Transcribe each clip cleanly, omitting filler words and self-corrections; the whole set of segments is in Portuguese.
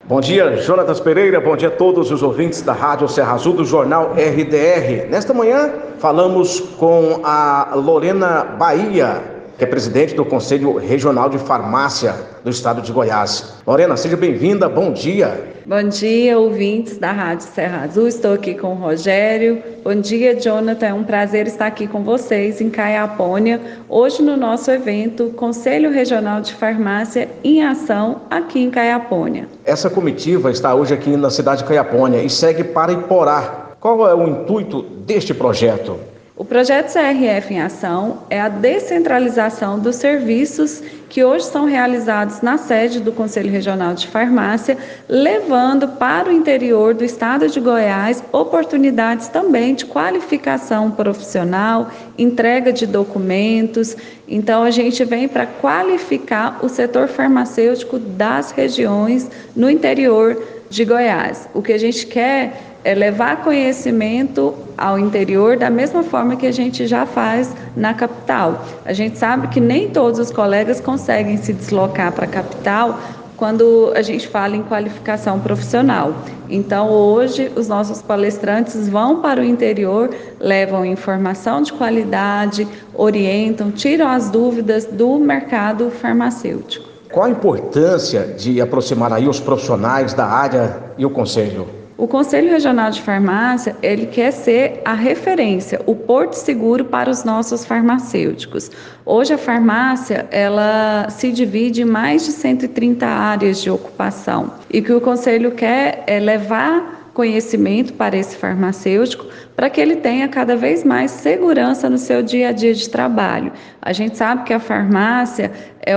Bom dia, Jonatas Pereira, bom dia a todos os ouvintes da Rádio Serra Azul do Jornal RDR. Nesta manhã falamos com a Lorena Bahia, que é presidente do Conselho Regional de Farmácia do Estado de Goiás. Lorena, seja bem-vinda, bom dia. Bom dia, ouvintes da Rádio Serra Azul, estou aqui com o Rogério. Bom dia, Jonathan, é um prazer estar aqui com vocês em Caiapônia, hoje no nosso evento Conselho Regional de Farmácia em Ação, aqui em Caiapônia. Essa comitiva está hoje aqui na cidade de Caiapônia e segue para Iporá. Qual é o intuito deste projeto? O projeto CRF em Ação é a descentralização dos serviços que hoje são realizados na sede do Conselho Regional de Farmácia, levando para o interior do estado de Goiás oportunidades também de qualificação profissional, entrega de documentos. Então, a gente vem para qualificar o setor farmacêutico das regiões no interior de Goiás. O que a gente quer é levar conhecimento ao interior da mesma forma que a gente já faz na capital. A gente sabe que nem todos os colegas conseguem se deslocar para a capital quando a gente fala em qualificação profissional. Então, hoje, os nossos palestrantes vão para o interior, levam informação de qualidade, orientam, tiram as dúvidas do mercado farmacêutico. Qual a importância de aproximar aí os profissionais da área e o Conselho? O Conselho Regional de Farmácia, ele quer ser a referência, o porto seguro para os nossos farmacêuticos. Hoje a farmácia, ela se divide em mais de 130 áreas de ocupação. E o que o Conselho quer é levar conhecimento para esse farmacêutico para que ele tenha cada vez mais segurança no seu dia a dia de trabalho. A gente sabe que a farmácia é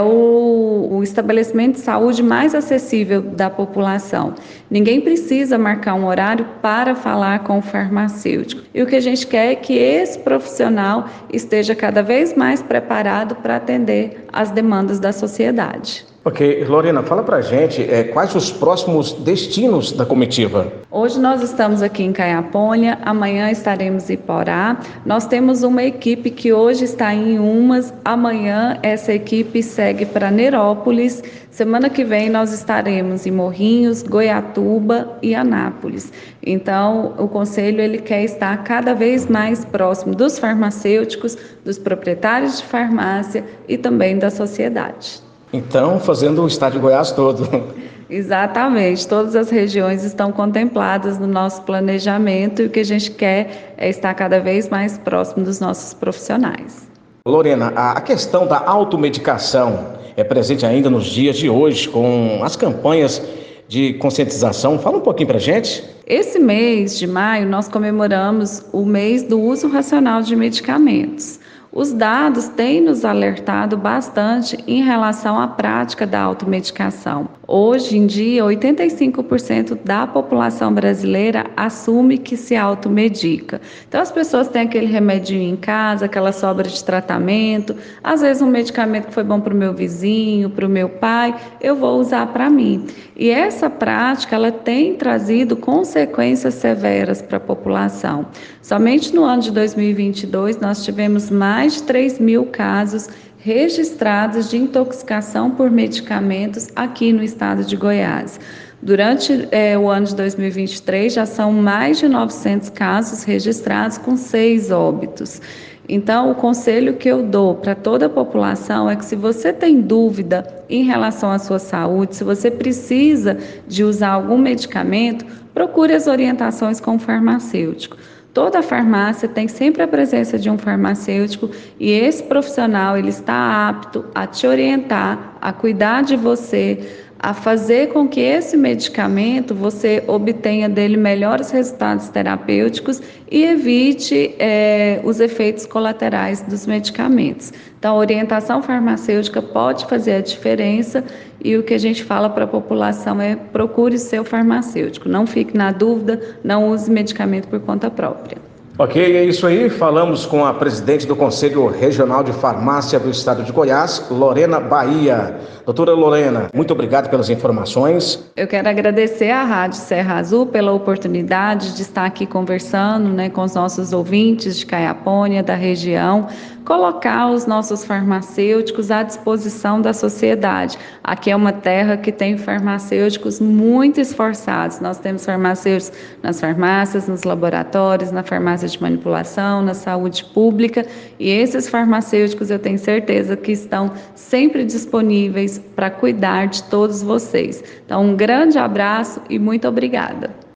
o estabelecimento de saúde mais acessível da população. Ninguém precisa marcar um horário para falar com o farmacêutico. E o que a gente quer é que esse profissional esteja cada vez mais preparado para atender às demandas da sociedade. Ok, Lorena, fala pra gente quais os próximos destinos da comitiva. Hoje nós estamos aqui em Caiapônia, amanhã estaremos em Iporá. Nós temos uma equipe que hoje está em Umas, amanhã essa equipe segue para Nerópolis. Semana que vem nós estaremos em Morrinhos, Goiatuba e Anápolis. Então, o Conselho ele quer estar cada vez mais próximo dos farmacêuticos, dos proprietários de farmácia e também da sociedade. Então, fazendo o estado de Goiás todo. Exatamente, todas as regiões estão contempladas no nosso planejamento e o que a gente quer é estar cada vez mais próximo dos nossos profissionais. Lorena, a questão da automedicação é presente ainda nos dias de hoje com as campanhas de conscientização. Fala um pouquinho pra gente. Esse mês de maio nós comemoramos o mês do uso racional de medicamentos. Os dados têm nos alertado bastante em relação à prática da automedicação. Hoje em dia, 85% da população brasileira assume que se automedica. Então, as pessoas têm aquele remedinho em casa, aquela sobra de tratamento, às vezes um medicamento que foi bom para o meu vizinho, para o meu pai, eu vou usar para mim. E essa prática, ela tem trazido consequências severas para a população. Somente no ano de 2022, nós tivemos mais de 3.000 casos registrados de intoxicação por medicamentos aqui no estado de Goiás. Durante o ano de 2023, já são mais de 900 casos registrados com 6 óbitos. Então, o conselho que eu dou para toda a população é que se você tem dúvida em relação à sua saúde, se você precisa de usar algum medicamento, procure as orientações com o farmacêutico. Toda farmácia tem sempre a presença de um farmacêutico e esse profissional ele está apto a te orientar, a cuidar de você, a fazer com que esse medicamento você obtenha dele melhores resultados terapêuticos e evite os efeitos colaterais dos medicamentos. Então, a orientação farmacêutica pode fazer a diferença e o que a gente fala para a população é procure seu farmacêutico, não fique na dúvida, não use medicamento por conta própria. Ok, é isso aí. Falamos com a presidente do Conselho Regional de Farmácia do Estado de Goiás, Lorena Bahia. Doutora Lorena, muito obrigado pelas informações. Eu quero agradecer à Rádio Serra Azul pela oportunidade de estar aqui conversando, com os nossos ouvintes de Caiapônia, da região, colocar os nossos farmacêuticos à disposição da sociedade. Aqui é uma terra que tem farmacêuticos muito esforçados. Nós temos farmacêuticos nas farmácias, nos laboratórios, na farmácia de manipulação, na saúde pública, e esses farmacêuticos eu tenho certeza que estão sempre disponíveis para cuidar de todos vocês. Então, um grande abraço e muito obrigada.